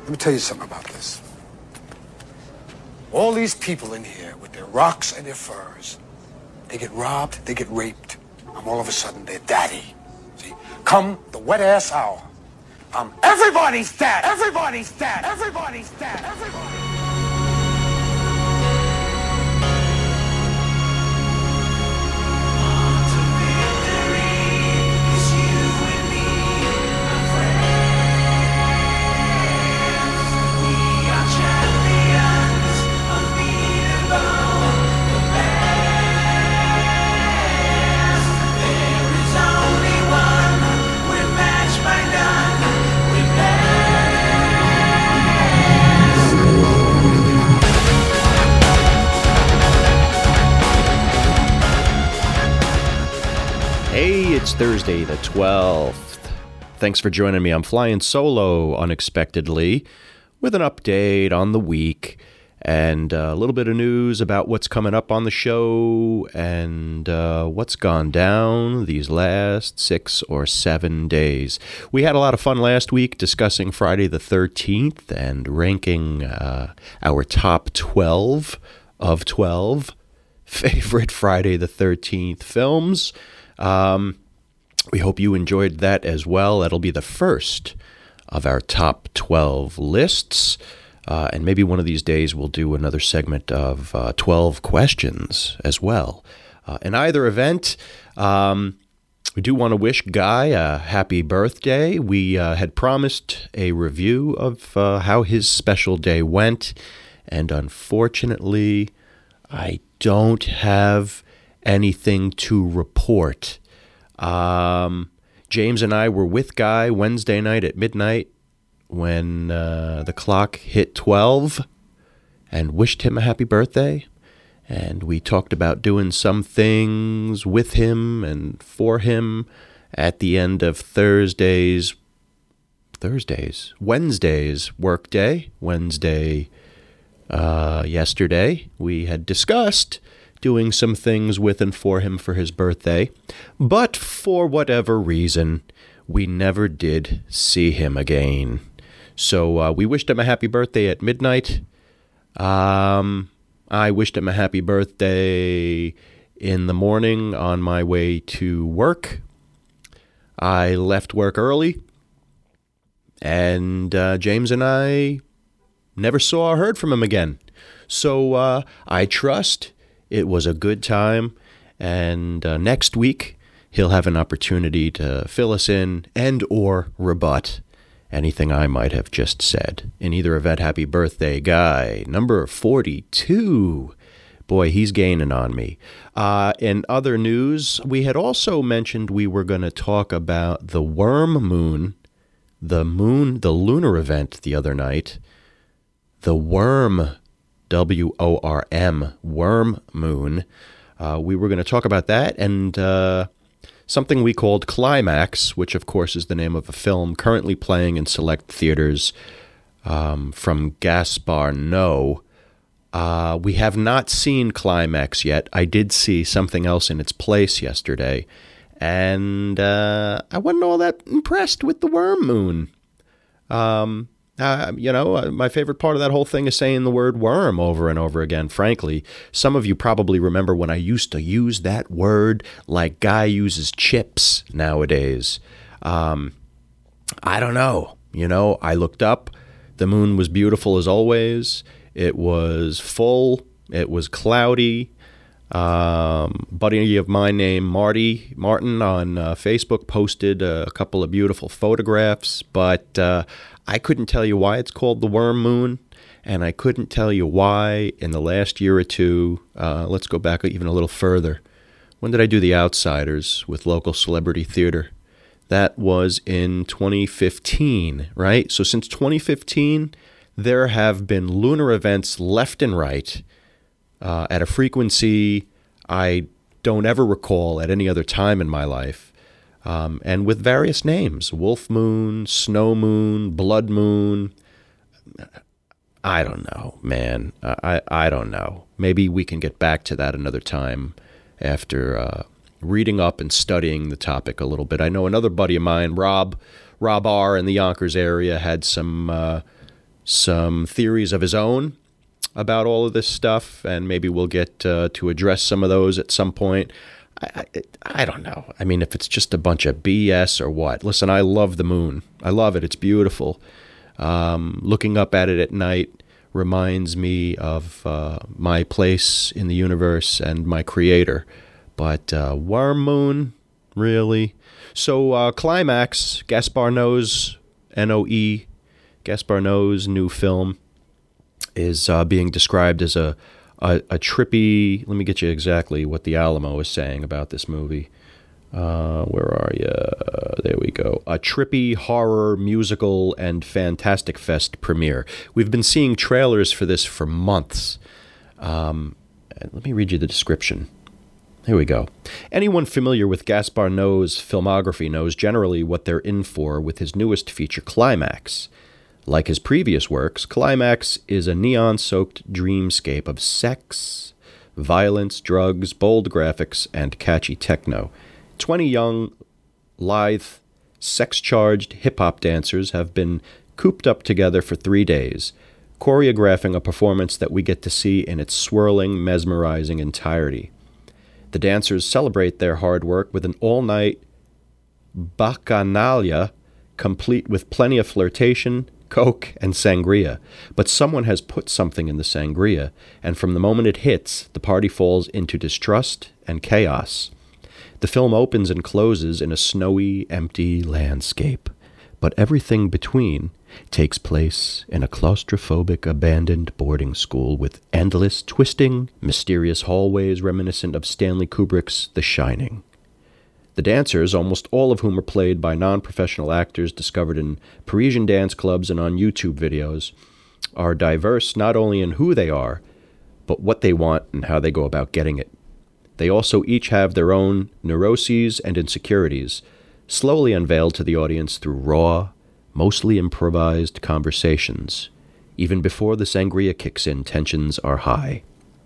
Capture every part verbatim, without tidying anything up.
Let me tell you something about this. All these people in here with their rocks and their furs, they get robbed, they get raped. I'm all of a sudden their daddy. See, come the wet-ass hour, I'm everybody's dad, everybody's dad, everybody's dad, everybody. Hey, it's Thursday the twelfth. Thanks for joining me. I'm flying solo unexpectedly with an update on the week and a little bit of news about what's coming up on the show and uh, what's gone down these last six or seven days. We had a lot of fun last week discussing Friday the thirteenth and ranking uh, our top twelve of twelve favorite Friday the thirteenth films. Um, we hope you enjoyed that as well. That'll be the first of our top twelve lists. Uh, and maybe one of these days we'll do another segment of uh, twelve questions as well. Uh, in either event, um, we do want to wish Guy a happy birthday. We uh, had promised a review of uh, how his special day went. And unfortunately, I don't have anything to report. Um, James and I were with Guy Wednesday night at midnight when uh, the clock hit twelve and wished him a happy birthday. And we talked about doing some things with him and for him at the end of Thursday's, Thursday's, Wednesday's workday. Wednesday, uh, yesterday, we had discussed doing some things with and for him for his birthday, but for whatever reason, we never did see him again. So uh, we wished him a happy birthday at midnight. Um, I wished him a happy birthday in the morning on my way to work. I left work early, and uh, James and I never saw or heard from him again. So uh, I trust it was a good time, and uh, next week he'll have an opportunity to fill us in and or rebut anything I might have just said. In either event, happy birthday, Guy. Number forty-two. Boy, he's gaining on me. Uh, in other news, we had also mentioned we were going to talk about the Worm Moon, the moon, the lunar event the other night. The Worm W O R M, Worm Moon. Uh, we were going to talk about that and uh, something we called Climax, which of course is the name of a film currently playing in select theaters um, from Gaspar Noé. Uh, we have not seen Climax yet. I did see something else in its place yesterday, and uh, I wasn't all that impressed with the Worm Moon. Um... Uh, you know, uh, my favorite part of that whole thing is saying the word worm over and over again, frankly. Some of you probably remember when I used to use that word like Guy uses chips nowadays. Um, I don't know. You know, I looked up. The moon was beautiful as always. It was full. It was cloudy. Um, buddy of mine named Marty Martin on uh, Facebook posted a couple of beautiful photographs, but uh, I couldn't tell you why it's called the Worm Moon, and I couldn't tell you why in the last year or two. Uh, let's go back even a little further. When did I do The Outsiders with local celebrity theater? That was in twenty fifteen, right? So since twenty fifteen, there have been lunar events left and right Uh, at a frequency I don't ever recall at any other time in my life, um, and with various names: Wolf Moon, Snow Moon, Blood Moon. I don't know, man. I, I don't know. Maybe we can get back to that another time after uh, reading up and studying the topic a little bit. I know another buddy of mine, Rob, Rob R. in the Yonkers area, had some uh, some theories of his own about all of this stuff, and maybe we'll get uh, to address some of those at some point. I, I, I don't know. I mean, if it's just a bunch of B S or what. Listen, I love the moon. I love it. It's beautiful. Um, looking up at it at night reminds me of uh, my place in the universe and my creator. But uh, Worm Moon, really? So uh, Climax, Gaspar Noé's, N O E, Gaspar Noé's new film is uh, being described as a, a a trippy, let me get you exactly what the Alamo is saying about this movie. Uh, where are you? There we go. A trippy horror musical and Fantastic Fest premiere. We've been seeing trailers for this for months. Um, let me read you the description. Here we go. Anyone familiar with Gaspar Noé's filmography knows generally what they're in for with his newest feature, Climax. Like his previous works, Climax is a neon-soaked dreamscape of sex, violence, drugs, bold graphics, and catchy techno. Twenty young, lithe, sex-charged hip-hop dancers have been cooped up together for three days, choreographing a performance that we get to see in its swirling, mesmerizing entirety. The dancers celebrate their hard work with an all-night bacchanalia, complete with plenty of flirtation, coke, and sangria. But someone has put something in the sangria, and from the moment it hits, the party falls into distrust and chaos. The film opens and closes in a snowy, empty landscape, but everything between takes place in a claustrophobic, abandoned boarding school with endless, twisting, mysterious hallways reminiscent of Stanley Kubrick's The Shining. The dancers, almost all of whom are played by non-professional actors discovered in Parisian dance clubs and on YouTube videos, are diverse not only in who they are, but what they want and how they go about getting it. They also each have their own neuroses and insecurities, slowly unveiled to the audience through raw, mostly improvised conversations. Even before the sangria kicks in, tensions are high.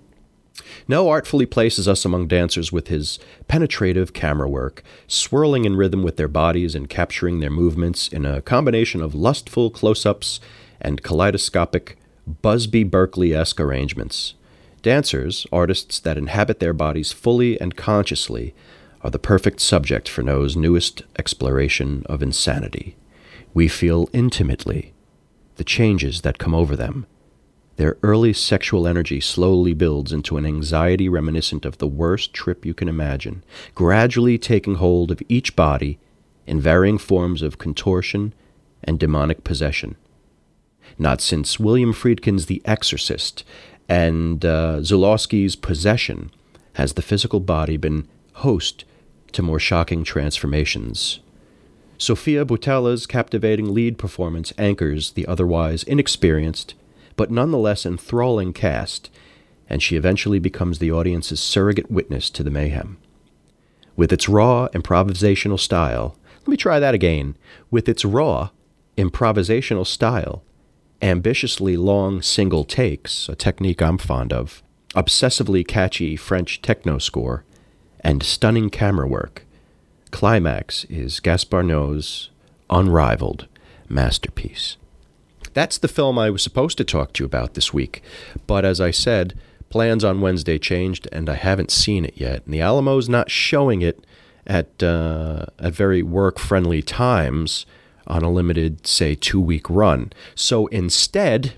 Noé artfully places us among dancers with his penetrative camera work, swirling in rhythm with their bodies and capturing their movements in a combination of lustful close-ups and kaleidoscopic Busby Berkeley-esque arrangements. Dancers, artists that inhabit their bodies fully and consciously, are the perfect subject for Noé's newest exploration of insanity. We feel intimately the changes that come over them. Their early sexual energy slowly builds into an anxiety reminiscent of the worst trip you can imagine, gradually taking hold of each body in varying forms of contortion and demonic possession. Not since William Friedkin's The Exorcist and uh, Zulawski's Possession has the physical body been host to more shocking transformations. Sofia Boutella's captivating lead performance anchors the otherwise inexperienced but nonetheless enthralling cast, and she eventually becomes the audience's surrogate witness to the mayhem. With its raw, improvisational style, let me try that again, with its raw, improvisational style, ambitiously long single takes, a technique I'm fond of, obsessively catchy French techno score, and stunning camera work, Climax is Gaspar Noé's unrivaled masterpiece. That's the film I was supposed to talk to you about this week, but as I said, plans on Wednesday changed, and I haven't seen it yet. And the Alamo's not showing it at uh, at very work-friendly times on a limited, say, two-week run. So instead,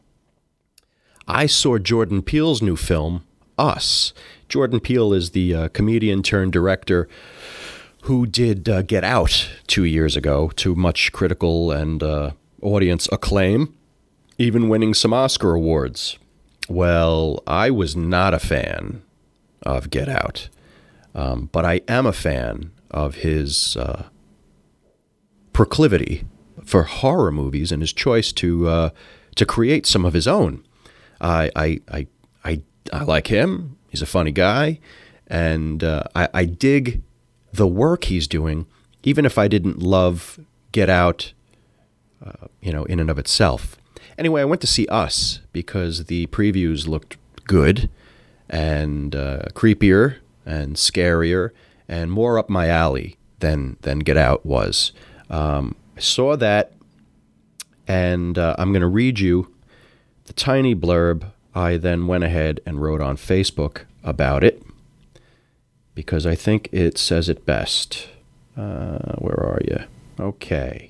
I saw Jordan Peele's new film, Us. Jordan Peele is the uh, comedian-turned-director who did uh, Get Out two years ago to much critical and uh, audience acclaim, even winning some Oscar awards. Well, I was not a fan of Get Out, um, but I am a fan of his uh, proclivity for horror movies and his choice to uh, to create some of his own. I I I I, I like him. He's a funny guy, and uh, I, I dig the work he's doing, even if I didn't love Get Out, uh, you know, in and of itself. Anyway, I went to see Us because the previews looked good and uh, creepier and scarier and more up my alley than than Get Out was. Um, I saw that, And uh, I'm going to read you the tiny blurb I then went ahead and wrote on Facebook about it, because I think it says it best. Uh, where are you? Okay.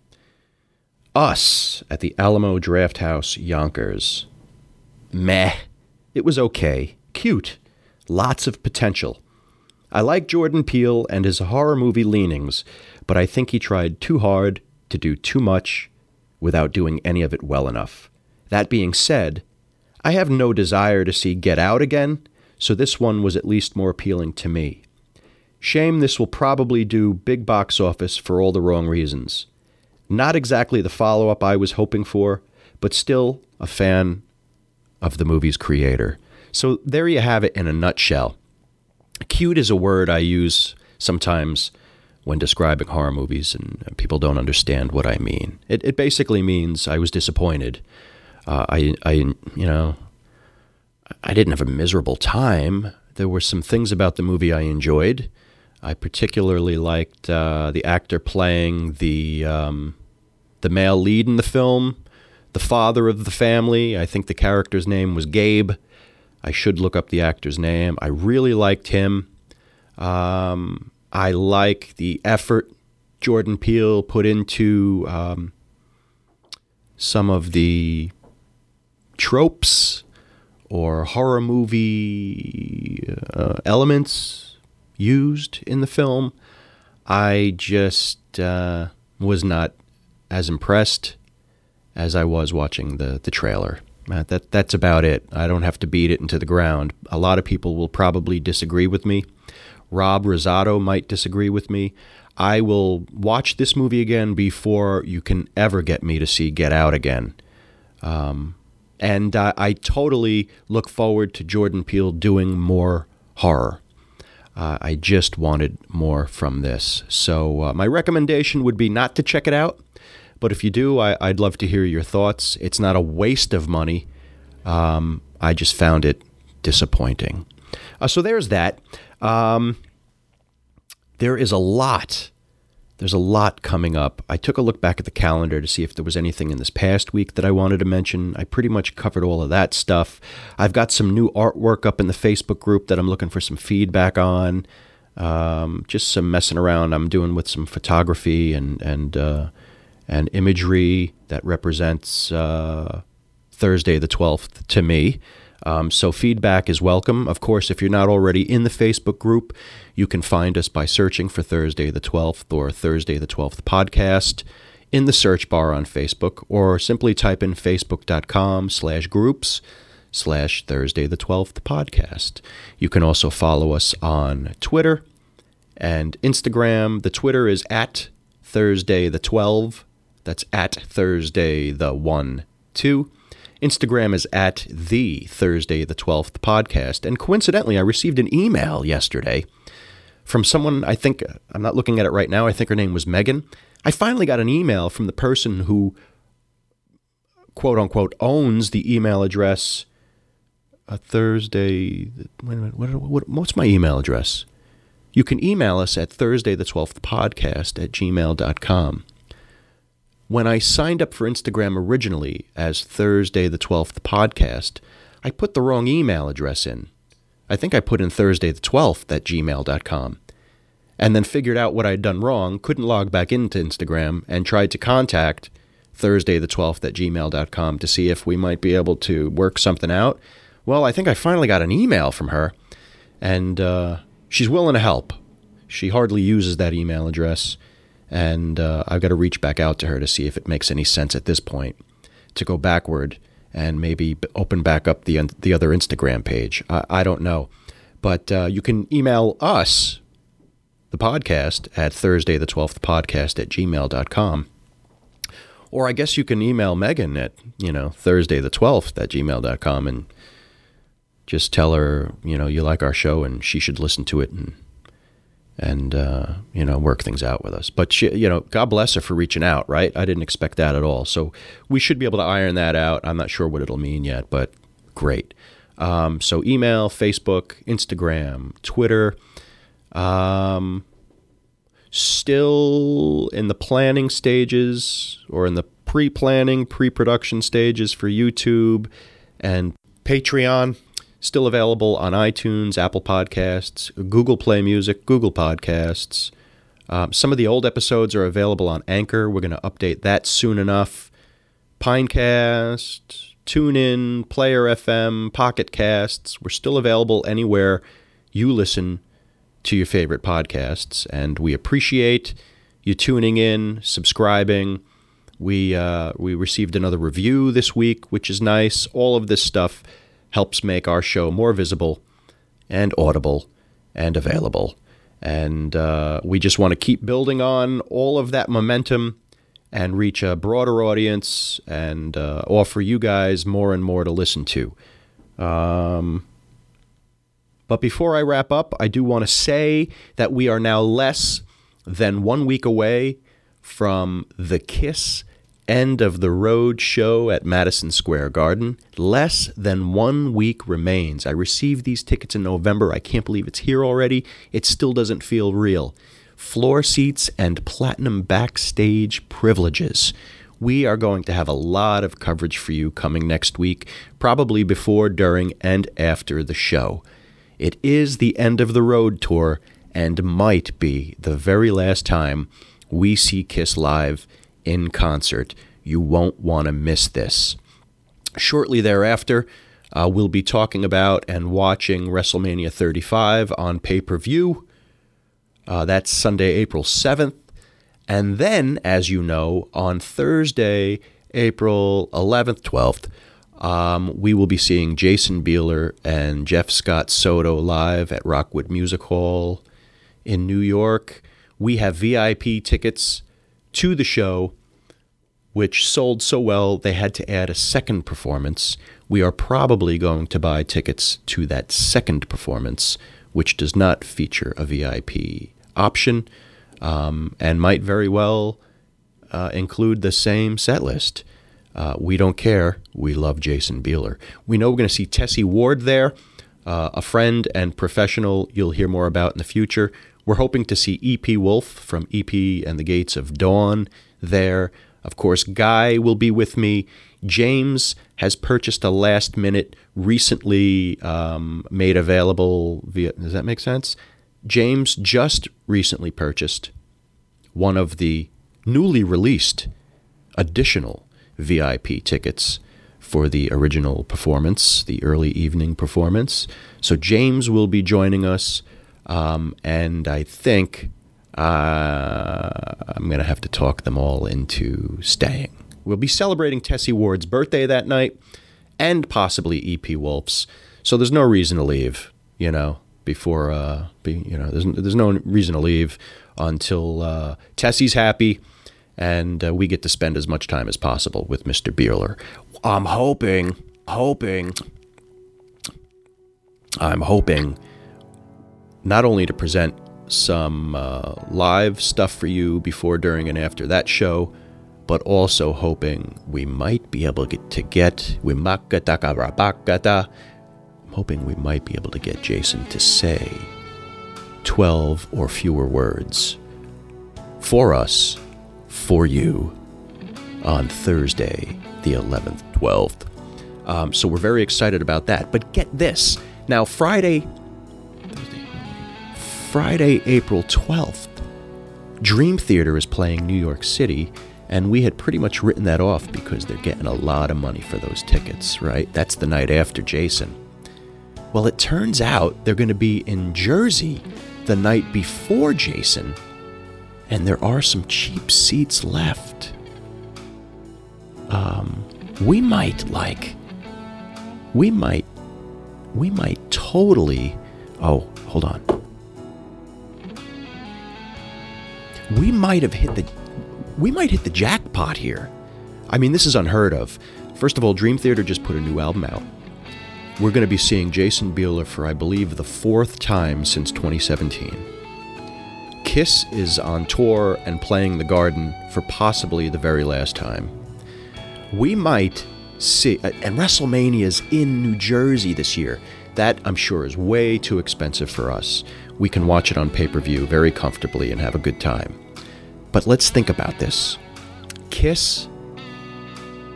Us at the Alamo Drafthouse, Yonkers. Meh. It was okay. Cute. Lots of potential. I like Jordan Peele and his horror movie leanings, but I think he tried too hard to do too much without doing any of it well enough. That being said, I have no desire to see Get Out again, so this one was at least more appealing to me. Shame this will probably do big box office for all the wrong reasons. Not exactly the follow-up I was hoping for, but still a fan of the movie's creator. So there you have it in a nutshell. Cute is a word I use sometimes when describing horror movies, and people don't understand what I mean. It, it basically means I was disappointed. Uh, I, I, you know, I didn't have a miserable time. There were some things about the movie I enjoyed. I particularly liked uh, the actor playing the um, the male lead in the film, the father of the family. I think the character's name was Gabe. I should look up the actor's name. I really liked him. Um, I like the effort Jordan Peele put into um, some of the tropes or horror movie uh, elements used in the film. I just uh, was not as impressed as I was watching the the trailer. Uh, that that's about it. I don't have to beat it into the ground. A lot of people will probably disagree with me. Rob Rosado might disagree with me. I will watch this movie again before you can ever get me to see Get Out again. Um, and uh, I totally look forward to Jordan Peele doing more horror. Uh, I just wanted more from this. So uh, my recommendation would be not to check it out. But if you do, I, I'd love to hear your thoughts. It's not a waste of money. Um, I just found it disappointing. Uh, so there's that. Um, there is a lot. There's a lot coming up. I took a look back at the calendar to see if there was anything in this past week that I wanted to mention. I pretty much covered all of that stuff. I've got some new artwork up in the Facebook group that I'm looking for some feedback on. Um, just some messing around I'm doing with some photography and and uh, and imagery that represents uh, Thursday the twelfth to me. Um, so feedback is welcome. Of course, if you're not already in the Facebook group, you can find us by searching for Thursday the twelfth or Thursday the twelfth podcast in the search bar on Facebook, or simply type in facebook.com slash groups slash Thursday the twelfth podcast. You can also follow us on Twitter and Instagram. The Twitter is at Thursday the twelve. That's at Thursday the one two. Instagram is at the Thursday the twelfth podcast. And coincidentally, I received an email yesterday from someone, I think, I'm not looking at it right now, I think her name was Megan. I finally got an email from the person who, quote unquote, owns the email address a Thursday, wait a minute, what, what, what's my email address? You can email us at Thursday the twelfth podcast at gmail dot com. When I signed up for Instagram originally as Thursday the twelfth podcast, I put the wrong email address in. I think I put in Thursday the twelfth at gmail dot com, and then figured out what I'd done wrong, couldn't log back into Instagram, and tried to contact Thursday the twelfth at gmail dot com to see if we might be able to work something out. Well, I think I finally got an email from her, and uh, she's willing to help. She hardly uses that email address. And uh, I've got to reach back out to her to see if it makes any sense at this point to go backward and maybe open back up the the other Instagram page. I, I don't know. But uh, you can email us, the podcast, at Thursday the twelfth podcast at gmail dot com. Or I guess you can email Megan at, you know, Thursday the twelfth at gmail dot com and just tell her, you know, you like our show and she should listen to it and and, uh, you know, work things out with us. But, she, you know, God bless her for reaching out, right? I didn't expect that at all. So we should be able to iron that out. I'm not sure what it'll mean yet, but great. Um, so email, Facebook, Instagram, Twitter. Um, still in the planning stages or in the pre-planning, pre-production stages for YouTube and Patreon. Still available on iTunes, Apple Podcasts, Google Play Music, Google Podcasts. Um, some of the old episodes are available on Anchor. We're going to update that soon enough. Pinecast, TuneIn, Player F M, Pocket Casts. We're still available anywhere you listen to your favorite podcasts, and we appreciate you tuning in, subscribing. We uh, we received another review this week, which is nice. All of this stuff helps make our show more visible and audible and available. And uh, we just want to keep building on all of that momentum and reach a broader audience and uh, offer you guys more and more to listen to. Um... But before I wrap up, I do want to say that we are now less than one week away from the Kiss End of the Road show at Madison Square Garden. Less than one week remains. I received these tickets in November. I can't believe it's here already. It still doesn't feel real. Floor seats and platinum backstage privileges. We are going to have a lot of coverage for you coming next week, probably before, during, and after the show. It is the End of the Road tour and might be the very last time we see Kiss live in concert. You won't want to miss this. Shortly thereafter, uh, we'll be talking about and watching WrestleMania thirty-five on pay-per-view. Uh, that's Sunday, April seventh. And then, as you know, on Thursday, April eleventh, twelfth, Um, we will be seeing Jason Bieler and Jeff Scott Soto live at Rockwood Music Hall in New York. We have V I P tickets to the show, which sold so well they had to add a second performance. We are probably going to buy tickets to that second performance, which does not feature a V I P option, um, and might very well uh, include the same set list. Uh, we don't care. We love Jason Bieler. We know we're going to see Tessie Ward there, uh, a friend and professional you'll hear more about in the future. We're hoping to see E P Wolf from E P and the Gates of Dawn there. Of course, Guy will be with me. James has purchased a last-minute, recently um, made available via... Does that make sense? James just recently purchased one of the newly released additional V I P tickets for the original performance, the early evening performance. So James will be joining us, um, and I think uh, I'm going to have to talk them all into staying. We'll be celebrating Tessie Ward's birthday that night, and possibly E P Wolf's. So there's no reason to leave, you know, before, uh, be, you know, there's, there's no reason to leave until uh, Tessie's happy, and uh, we get to spend as much time as possible with Mister Bieler. I'm hoping, hoping, I'm hoping not only to present some uh, live stuff for you before, during, and after that show, but also hoping we might be able to get, I'm hoping we might be able to get Jason to say twelve or fewer words for us, for you, on Thursday, the eleventh, twelfth. Um, so we're very excited about that. But get this. Now, Friday, Thursday, Friday, April twelfth, Dream Theater is playing New York City, and we had pretty much written that off because they're getting a lot of money for those tickets, right? That's the night after Jason. Well, it turns out they're going to be in Jersey the night before Jason, and there are some cheap seats left. Um, we might like, we might, we might totally, oh, hold on. We might have hit the, we might hit the jackpot here. I mean, this is unheard of. First of all, Dream Theater just put a new album out. We're going to be seeing Jason Bieler for, I believe, the fourth time since twenty seventeen. Kiss is on tour and playing the Garden for possibly the very last time. We might see, and WrestleMania's in New Jersey this year. That, I'm sure, is way too expensive for us. We can watch it on pay-per-view very comfortably and have a good time. But let's think about this. Kiss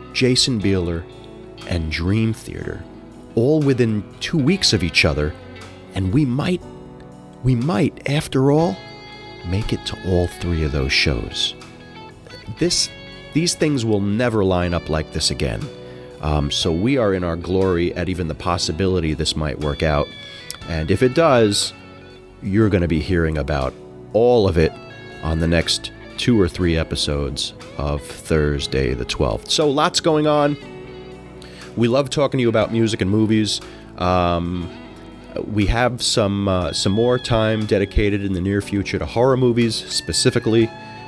Jason Bieler, and Dream Theater, all within two weeks of each other, and we might, we might, after all, make it to all three of those shows. This, these things will never line up like this again. Um, so we are in our glory at even the possibility this might work out. And if it does, you're going to be hearing about all of it on the next two or three episodes of Thursday the twelfth. So lots going on. We love talking to you about music and movies. Um, we have some uh, some more time dedicated in the near future to horror movies, specifically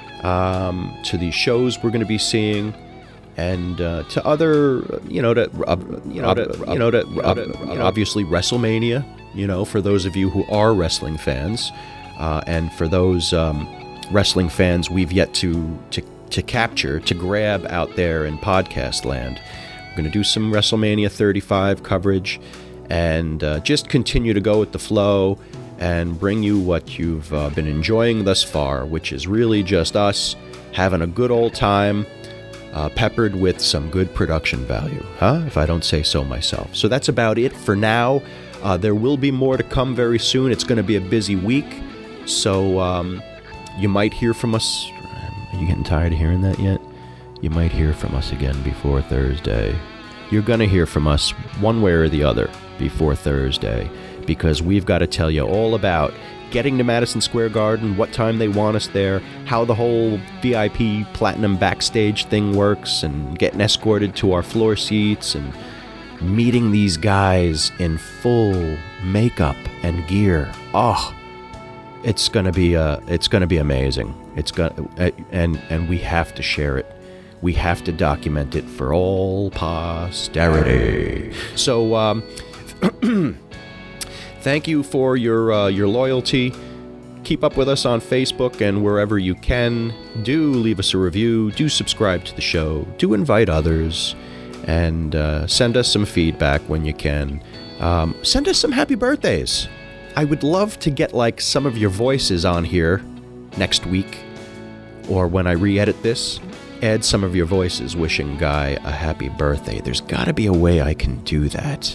um, to these shows we're going to be seeing, and uh, to other, you know, to uh, you know, to, you know, to uh, you know, obviously WrestleMania. You know, for those of you who are wrestling fans, uh, and for those um, wrestling fans we've yet to to to capture, to grab out there in podcast land. We're going to do some WrestleMania thirty-five coverage and uh, just continue to go with the flow and bring you what you've uh, been enjoying thus far, which is really just us having a good old time, uh, peppered with some good production value, huh? If I don't say so myself. So that's about it for now. Uh, there will be more to come very soon. It's going to be a busy week, so um, you might hear from us. Are you getting tired of hearing that yet? You might hear from us again before Thursday. You're going to hear from us one way or the other before Thursday, because we've got to tell you all about getting to Madison Square Garden, what time they want us there, how the whole V I P Platinum backstage thing works, and getting escorted to our floor seats, and meeting these guys in full makeup and gear. Oh, it's going to be uh, it's going to be amazing. It's going uh, and and we have to share it. We have to document it for all posterity. So, um, thank you for your uh, your loyalty. Keep up with us on Facebook and wherever you can. Do leave us a review. Do subscribe to the show. Do invite others. And uh, send us some feedback when you can. Um, send us some happy birthdays. I would love to get like some of your voices on here next week, or when I re-edit this, add some of your voices wishing Guy a happy birthday. There's got to be a way I can do that.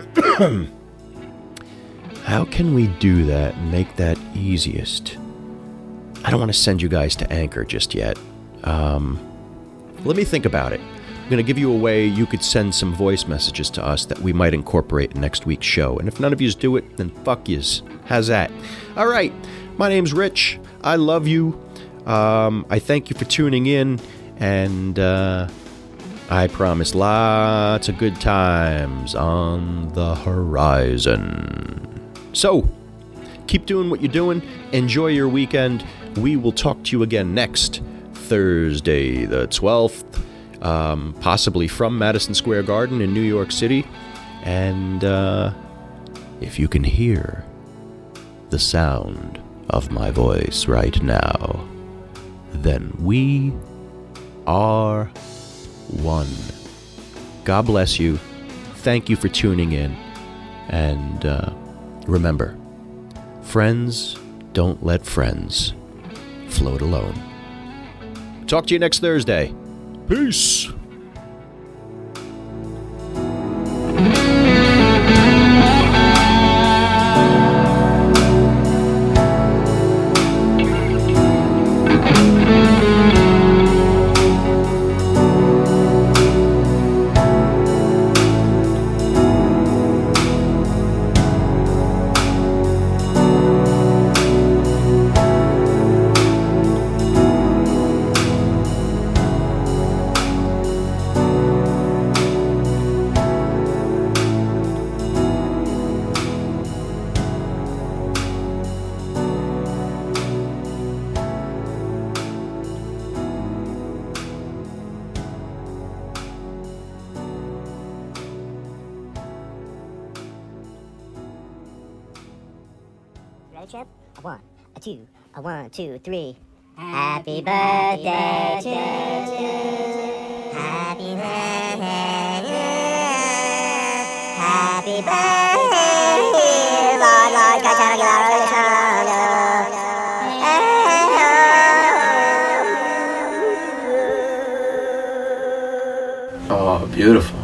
How can we do that and make that easiest? I don't want to send you guys to Anchor just yet. Um, let me think about it. I'm going to give you a way you could send some voice messages to us that we might incorporate in next week's show. And if none of yous do it, then fuck yous. How's that? All right. My name's Rich. I love you. Um, I thank you for tuning in. And uh, I promise lots of good times on the horizon. So, keep doing what you're doing. Enjoy your weekend. We will talk to you again next Thursday the twelfth. Um, possibly from Madison Square Garden in New York City. And uh, if you can hear the sound of my voice right now, then we are one. God bless you. Thank you for tuning in. And uh, remember, friends don't let friends float alone. Talk to you next Thursday. Peace. Chip? A one, a two, a one, two, three. Happy birthday to you. Happy birthday. Happy birthday. Lord, Lord, God, God, God, God, God. Beautiful.